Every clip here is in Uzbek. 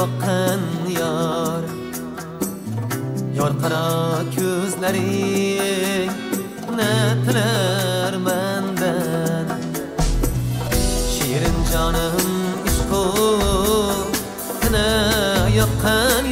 bakan yar Yar qara ko'zlaring Netiler menden Şirin canım işko Tine yakan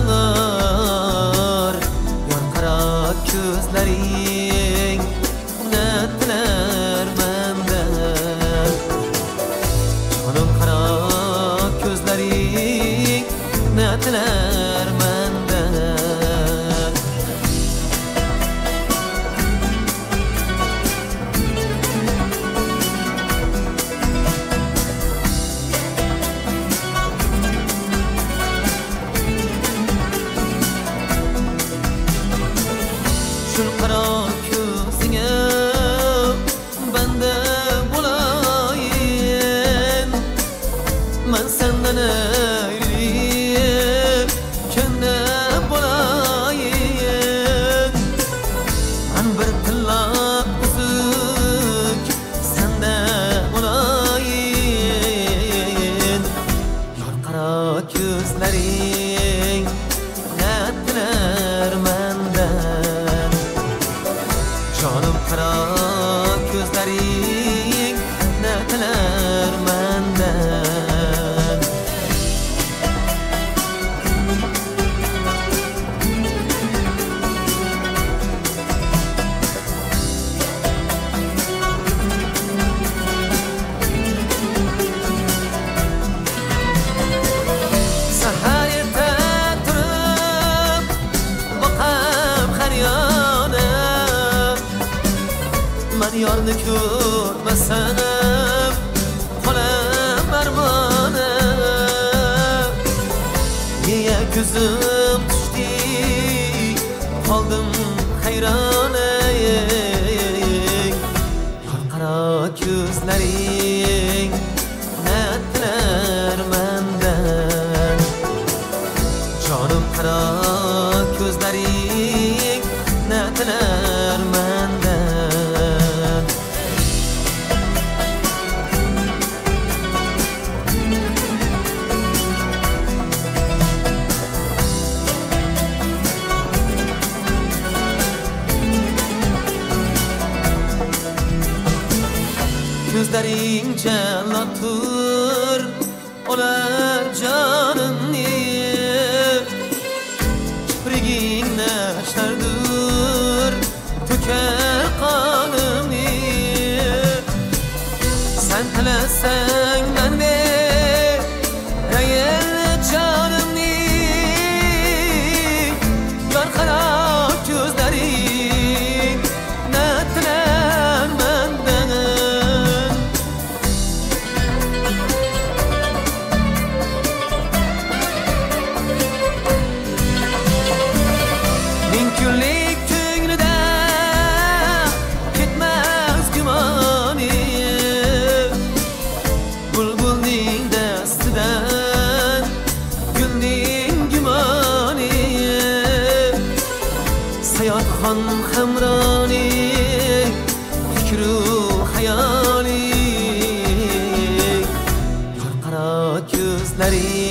yar Yar qara ko'zlaring Netiler menden Canım qara ko'zlaring Netiler menden Şul qara ko'zingga banda bo'layin Men sendan ayrılib kunda bo'layin Men bir tilla uzuk senda bo'layin Yar qara ko'zlaring netiler menden Canım qara ko'zlaring netiler menden Sahar erta turib boqam har yana Men yarni ko'rmasam qolam armona Niye ko'zim tushdi qoldim hayrona Yar qara ko'zlaring netiler menden Canım qara ko'zlaring netiler menden Gözlerin cellattır olar canımni Kiprigin neşterdir tüker kanımni Sen tilesen ben vereyim canımni Yar qara ko'zlaring netiler menden Min kunlik ko'nglida ketmez gumoni Bulbulning dastidan gulning gumoni Sayotxon hamroni fikru hayoli Yar qara ko'zlaring